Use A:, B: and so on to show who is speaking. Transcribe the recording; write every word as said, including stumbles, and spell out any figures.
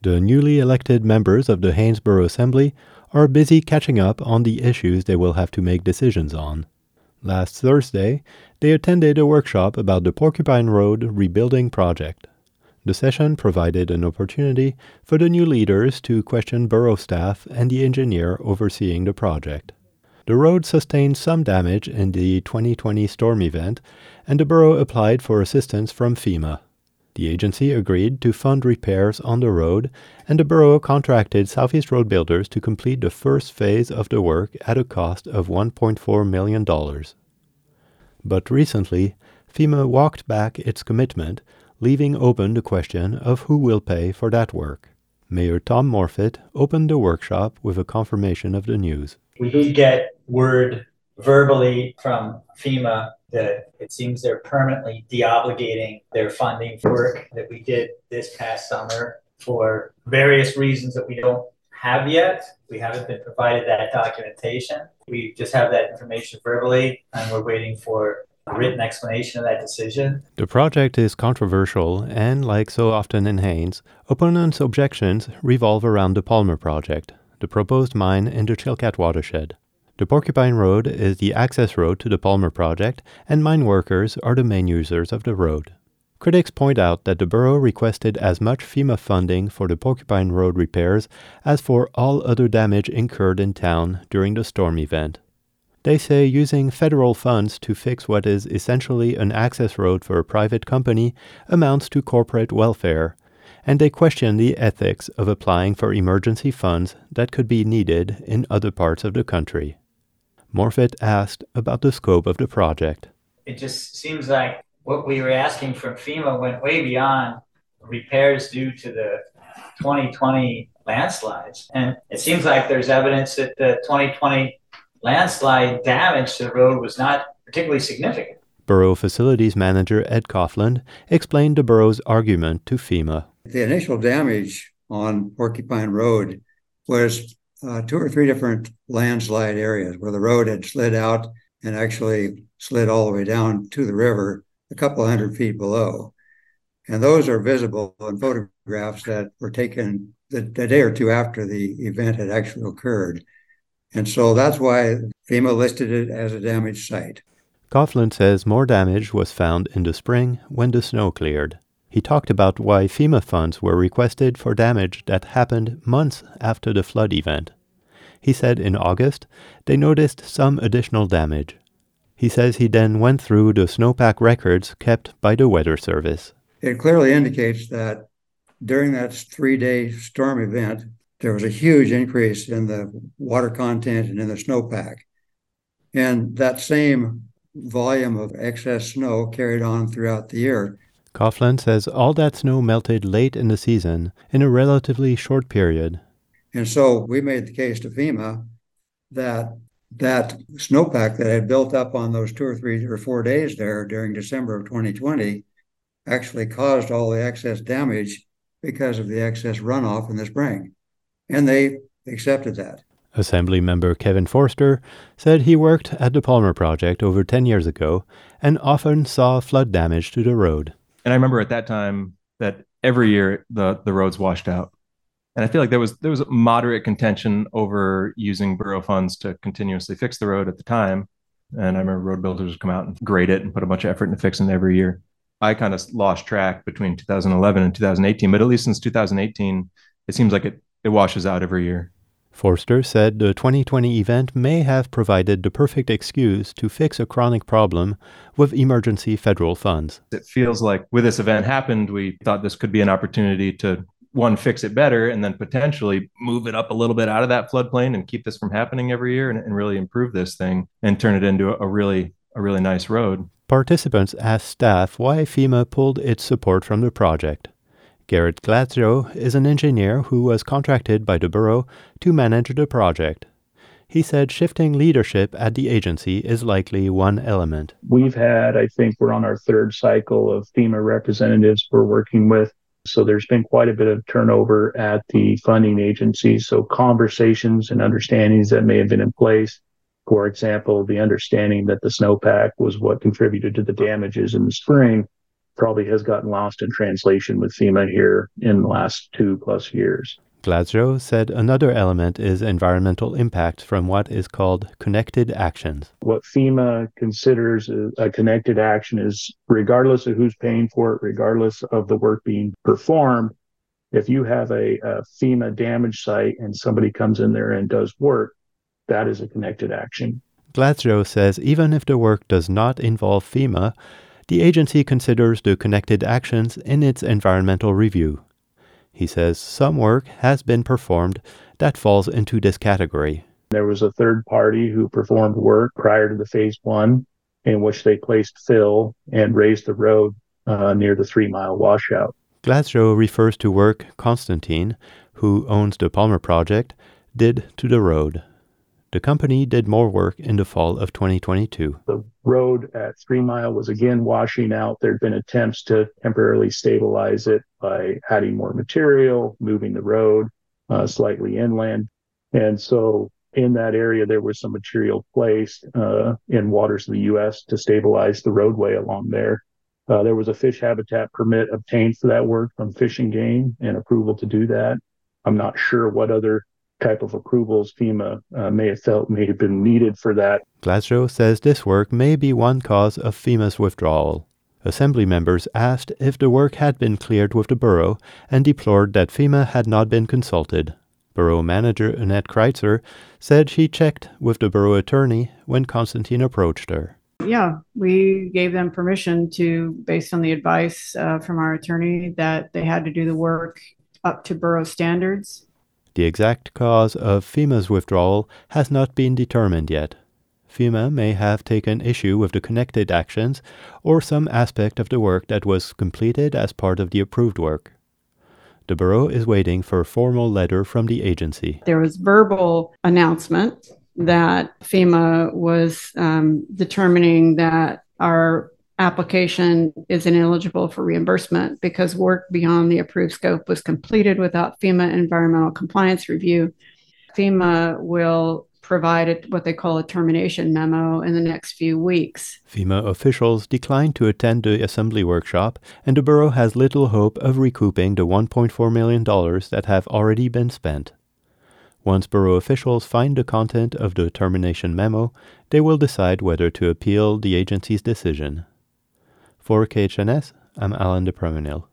A: The newly elected members of the Haines Borough Assembly are busy catching up on the issues they will have to make decisions on. Last Thursday, they attended a workshop about the Porcupine Road rebuilding project. The session provided an opportunity for the new leaders to question borough staff and the engineer overseeing the project. The road sustained some damage in the twenty twenty storm event, and the borough applied for assistance from FEMA. The agency agreed to fund repairs on the road, and the borough contracted Southeast Road Builders to complete the first phase of the work at a cost of one point four million dollars. But recently, FEMA walked back its commitment, leaving open the question of who will pay for that work. Mayor Tom Morfitt opened the workshop with a confirmation of the news.
B: We did get word verbally from FEMA that it seems they're permanently de-obligating their funding for work that we did this past summer for various reasons that we don't have yet. We haven't been provided that documentation. We just have that information verbally, and we're waiting for a written explanation of that decision.
A: The project is controversial, and like so often in Haines, opponents' objections revolve around the Palmer Project, the proposed mine in the Chilkat watershed. The Porcupine Road is the access road to the Palmer Project, and mine workers are the main users of the road. Critics point out that the borough requested as much FEMA funding for the Porcupine Road repairs as for all other damage incurred in town during the storm event. They say using federal funds to fix what is essentially an access road for a private company amounts to corporate welfare, and they question the ethics of applying for emergency funds that could be needed in other parts of the country. Morfitt asked about the scope of the project.
B: It just seems like what we were asking from FEMA went way beyond repairs due to the twenty twenty landslides. And it seems like there's evidence that the twenty twenty landslide damage to the road was not particularly significant.
A: Borough Facilities Manager Ed Coughlin explained the borough's argument to FEMA.
C: The initial damage on Porcupine Road was uh, two or three different landslide areas where the road had slid out and actually slid all the way down to the river a couple of hundred feet below. And those are visible in photographs that were taken the, the day or two after the event had actually occurred. And so that's why FEMA listed it as a damaged site.
A: Coughlin says more damage was found in the spring when the snow cleared. He talked about why FEMA funds were requested for damage that happened months after the flood event. He said in August, they noticed some additional damage. He says he then went through the snowpack records kept by the Weather Service.
C: It clearly indicates that during that three-day storm event, there was a huge increase in the water content and in the snowpack. And that same volume of excess snow carried on throughout the year.
A: Coughlin says all that snow melted late in the season in a relatively short period.
C: And so we made the case to FEMA that that snowpack that had built up on those two or three or four days there during December of twenty twenty actually caused all the excess damage because of the excess runoff in the spring. And they accepted that.
A: Assembly member Kevin Forster said he worked at the Palmer Project over ten years ago and often saw flood damage to the road.
D: And I remember at that time that every year the, the roads washed out. And I feel like there was there was moderate contention over using borough funds to continuously fix the road at the time. And I remember road builders would come out and grade it and put a bunch of effort into fixing it every year. I kind of lost track between two thousand eleven and two thousand eighteen, but at least since two thousand eighteen, it seems like it, it washes out every year.
A: Forster said the twenty twenty event may have provided the perfect excuse to fix a chronic problem with emergency federal funds.
D: It feels like with this event happened, we thought this could be an opportunity to, one, fix it better, and then potentially move it up a little bit out of that floodplain and keep this from happening every year and, and really improve this thing and turn it into a, a really a really nice road.
A: Participants asked staff why FEMA pulled its support from the project. Garrett Gladzow is an engineer who was contracted by the borough to manage the project. He said shifting leadership at the agency is likely one element.
E: We've had, I think we're on our third cycle of FEMA representatives we're working with. So there's been quite a bit of turnover at the funding agency. So conversations and understandings that may have been in place. For example, the understanding that the snowpack was what contributed to the damages in the spring probably has gotten lost in translation with FEMA here in the last two plus years.
A: Glasgow said another element is environmental impact from what is called connected actions.
E: What FEMA considers a connected action is, regardless of who's paying for it, regardless of the work being performed, if you have a, a FEMA damage site and somebody comes in there and does work, that is a connected action.
A: Glasgow says even if the work does not involve FEMA, the agency considers the connected actions in its environmental review. He says some work has been performed that falls into this category.
E: There was a third party who performed work prior to the phase one in which they placed fill and raised the road uh, near the three-mile washout.
A: Glasgow refers to work Constantine, who owns the Palmer project, did to the road. The company did more work in the fall of twenty twenty-two.
E: The road at Three Mile was again washing out. There had been attempts to temporarily stabilize it by adding more material, moving the road uh, slightly inland. And so in that area, there was some material placed uh, in waters of the U S to stabilize the roadway along there. Uh, there was a fish habitat permit obtained for that work from Fish and Game and approval to do that. I'm not sure what other type of approvals FEMA uh, may have felt may have been needed for that.
A: Glasgow says this work may be one cause of FEMA's withdrawal. Assembly members asked if the work had been cleared with the borough and deplored that FEMA had not been consulted. Borough manager Annette Kreitzer said she checked with the borough attorney when Constantine approached her.
F: Yeah, we gave them permission to, based on the advice uh, from our attorney, that they had to do the work up to borough standards.
A: The exact cause of FEMA's withdrawal has not been determined yet. FEMA may have taken issue with the connected actions or some aspect of the work that was completed as part of the approved work. The borough is waiting for a formal letter from the agency.
F: There was verbal announcement that FEMA was um, determining that our application is ineligible for reimbursement because work beyond the approved scope was completed without FEMA environmental compliance review. FEMA will provide what they call a termination memo in the next few weeks.
A: FEMA officials declined to attend the assembly workshop, and the borough has little hope of recouping the one point four million dollars that have already been spent. Once borough officials find the content of the termination memo, they will decide whether to appeal the agency's decision. For K H N S, I'm Alan de Promenil.